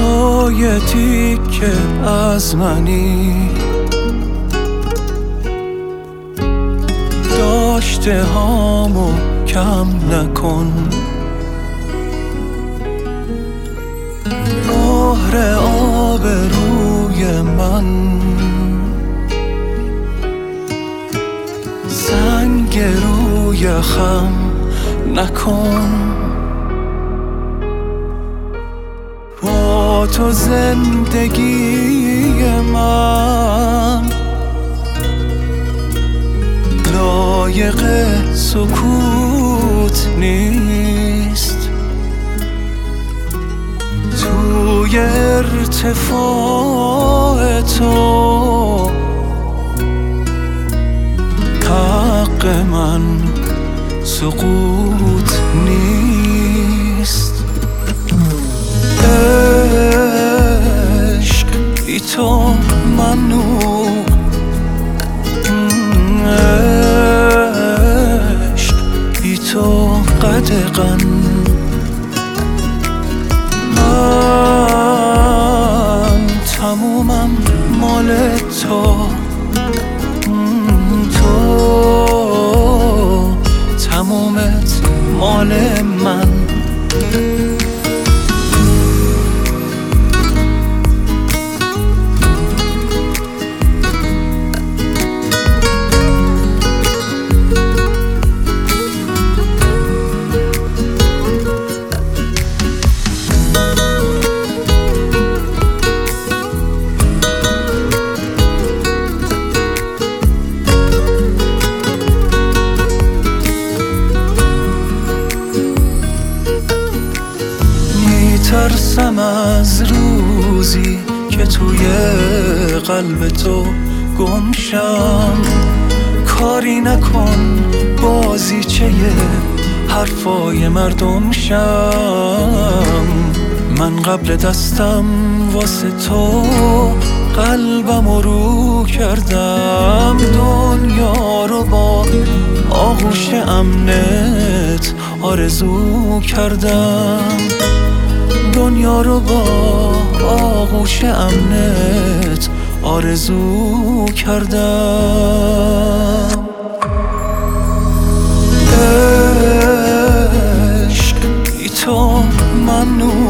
تو یه تیکه از منی، داشته هامو کم نکن. مهر آب روی من، سنگ روی خم نکن. با تو زندگی من لایق سکوت نیست. توی ارتفاع تو حق من سقوط نیست. عشق بی تو ممنوع، عشق بی تو قدغن. من تمومم مال تو، تو تمومت مال من. ترسم از روزی که توی قلب تو گمشم. کاری نکن بازیچه حرفای مردم شم. من قبل دستم واسه تو قلبم رو کردم. دنیا رو با آغوش امنت آرزو کردم. دنیا رو با آغوش امنت آرزو کردم. عشق بی تو ممنوع،